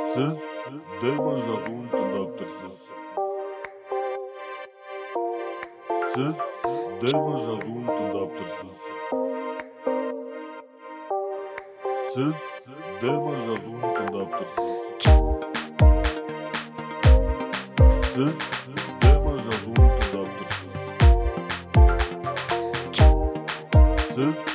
Siz Deyman жазуын тыңдап тұрсыз. Siz Deyman жазуын тыңдап тұрсыз. Siz Deyman жазуын тыңдап тұрсыз. Siz Deyman жазуын тыңдап тұрсыз. Siz